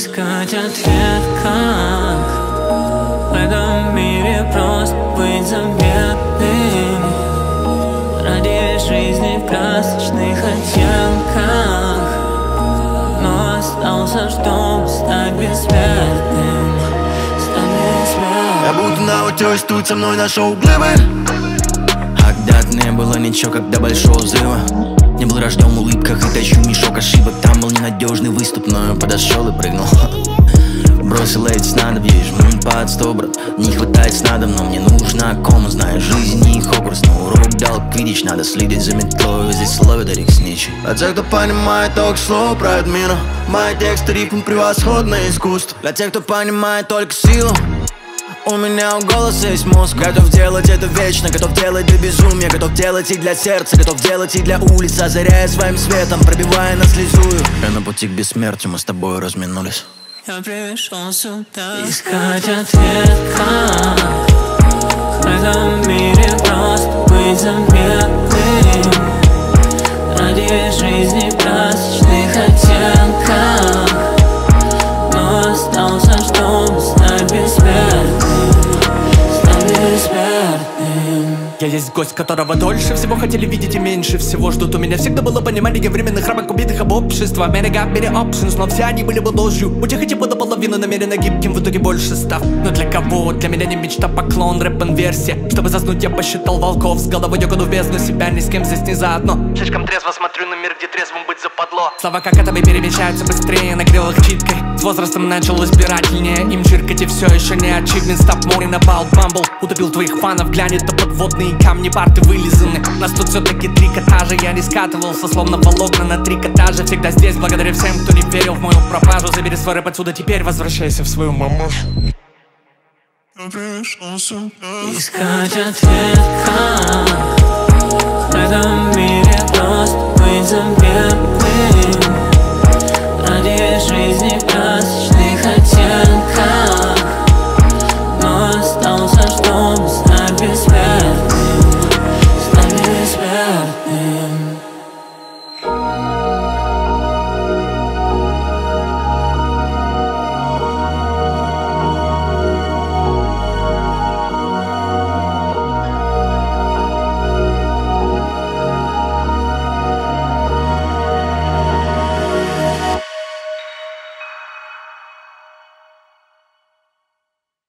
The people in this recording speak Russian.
Искать ответ, как в этом мире просто быть заметным ради жизни в красочных оттенках. Но остался, чтобы стать бессмертным. Я будто на утёсе, тут со мной нашел глыбы. А когда-то не было ничего, когда большого взрыва. Не был рожден в улыбках и тащу мешок ошибок. Там был ненадежный выступ, но я подошел и прыгнул. Бросил эти снадобья и жму под 100, брат. Не хватает снадоб, но мне нужна кома. Знаю, жизнь не Хогвартс, но урок дал квиддич. Надо следить за метлой, здесь ловят этих сничей. Для тех, кто понимает только слово про этот мир, мои тексты рифм превосходное искусство. Для тех, кто понимает только силу, у меня у голоса есть мозг. Готов делать это вечно, готов делать до безумия. Готов делать и для сердца, готов делать и для улиц. Озаряя своим светом, пробивая на слезую. Я на пути к бессмертию, мы с тобой разминулись. Я пришел сюда искать ответ, как в этом мире просто быть заметным ради жизни в красочных оттенках. Но остался, чтобы стать бессмертным. Стать бессмертным. Я есть гость, которого дольше всего хотели видеть и меньше всего ждут. У меня всегда было понимание временных рамок, убитых об общество. Many got many options, но все они были бы ложью. У тех и типа до половины намеренно гибким, в итоге больше став. Но для кого? Для меня не мечта, поклон, рэп-инверсия. Чтобы заснуть, я посчитал волков с головой, я году в бездну. Себя ни с кем здесь не заодно. Слишком трезво смотрю на мир, где трезвым быть западло. Слова как этого перемещаются быстрее, нагрел их читкой. С возрастом начал избирательнее им чиркать, и все еще не achievement. Stop mourning about Bumble. Утопил твоих фанов, глянет на подводные камни, парты вылизаны. Нас тут все-таки трикотажи. Я не скатывался, словно волокна на трикотаже. Всегда здесь, благодаря всем, кто не верил в мою пропажу. Забери свой рэп отсюда, теперь возвращайся в свою мамашу. Искать ответ, как в этом мире просто быть заметным ради жизни в красочных